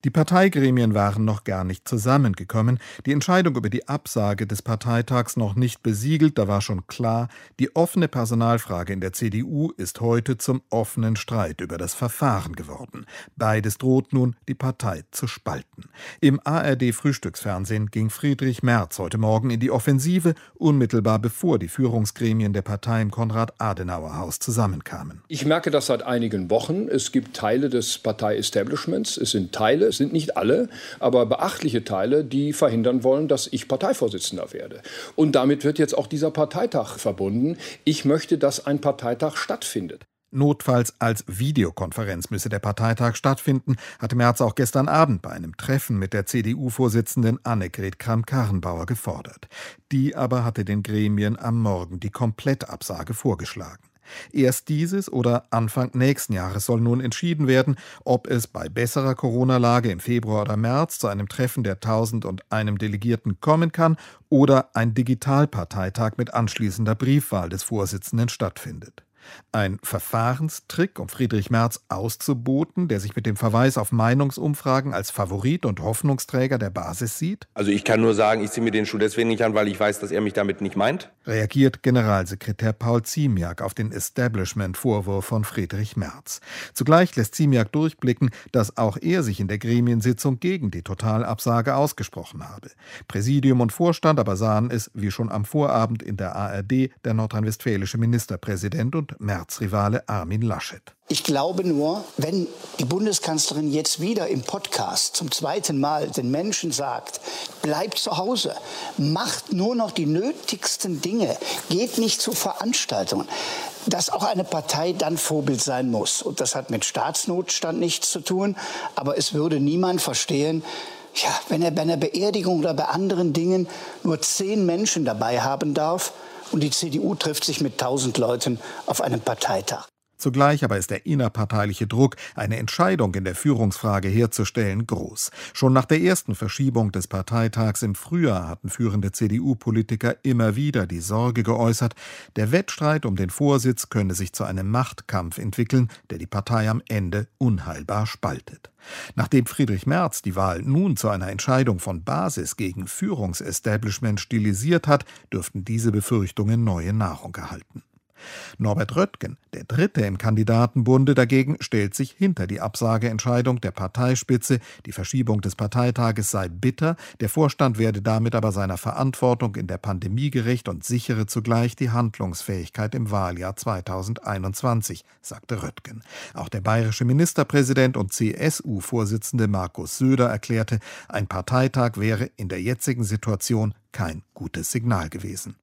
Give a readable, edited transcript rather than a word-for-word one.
Die Parteigremien waren noch gar nicht zusammengekommen, die Entscheidung über die Absage des Parteitags noch nicht besiegelt, da war schon klar, die offene Personalfrage in der CDU ist heute zum offenen Streit über das Verfahren geworden. Beides droht nun, die Partei zu spalten. Im ARD-Frühstücksfernsehen ging Friedrich Merz heute Morgen in die Offensive, unmittelbar bevor die Führungsgremien der Partei im Konrad-Adenauer-Haus zusammenkamen. Ich merke das seit einigen Wochen. Es gibt Teile des Partei-Establishments, es sind Teile, es sind nicht alle, aber beachtliche Teile, die verhindern wollen, dass ich Parteivorsitzender werde. Und damit wird jetzt auch dieser Parteitag verbunden. Ich möchte, dass ein Parteitag stattfindet. Notfalls als Videokonferenz müsse der Parteitag stattfinden, hatte Merz auch gestern Abend bei einem Treffen mit der CDU-Vorsitzenden Annegret Kramp-Karrenbauer gefordert. Die aber hatte den Gremien am Morgen die Komplettabsage vorgeschlagen. Erst dieses oder Anfang nächsten Jahres soll nun entschieden werden, ob es bei besserer Corona-Lage im Februar oder März zu einem Treffen der 1001 Delegierten kommen kann oder ein Digitalparteitag mit anschließender Briefwahl des Vorsitzenden stattfindet. Ein Verfahrenstrick, um Friedrich Merz auszuboten, der sich mit dem Verweis auf Meinungsumfragen als Favorit und Hoffnungsträger der Basis sieht? Also ich kann nur sagen, ich ziehe mir den Schuh deswegen nicht an, weil ich weiß, dass er mich damit nicht meint. Reagiert Generalsekretär Paul Ziemiak auf den Establishment-Vorwurf von Friedrich Merz. Zugleich lässt Ziemiak durchblicken, dass auch er sich in der Gremiensitzung gegen die Totalabsage ausgesprochen habe. Präsidium und Vorstand aber sahen es, wie schon am Vorabend in der ARD, der nordrhein-westfälische Ministerpräsident und Merz-Rivale Armin Laschet. Ich glaube nur, wenn die Bundeskanzlerin jetzt wieder im Podcast zum zweiten Mal den Menschen sagt, bleibt zu Hause, macht nur noch die nötigsten Dinge, geht nicht zu Veranstaltungen, dass auch eine Partei dann Vorbild sein muss. Und das hat mit Staatsnotstand nichts zu tun, aber es würde niemand verstehen, ja, wenn er bei einer Beerdigung oder bei anderen Dingen nur 10 Menschen dabei haben darf, und die CDU trifft sich mit 1000 Leuten auf einem Parteitag. Zugleich aber ist der innerparteiliche Druck, eine Entscheidung in der Führungsfrage herzustellen, groß. Schon nach der ersten Verschiebung des Parteitags im Frühjahr hatten führende CDU-Politiker immer wieder die Sorge geäußert, der Wettstreit um den Vorsitz könne sich zu einem Machtkampf entwickeln, der die Partei am Ende unheilbar spaltet. Nachdem Friedrich Merz die Wahl nun zu einer Entscheidung von Basis gegen Führungsestablishment stilisiert hat, dürften diese Befürchtungen neue Nahrung erhalten. Norbert Röttgen, der Dritte im Kandidatenbunde, dagegen stellt sich hinter die Absageentscheidung der Parteispitze. Die Verschiebung des Parteitages sei bitter, der Vorstand werde damit aber seiner Verantwortung in der Pandemie gerecht und sichere zugleich die Handlungsfähigkeit im Wahljahr 2021, sagte Röttgen. Auch der bayerische Ministerpräsident und CSU-Vorsitzende Markus Söder erklärte, ein Parteitag wäre in der jetzigen Situation kein gutes Signal gewesen.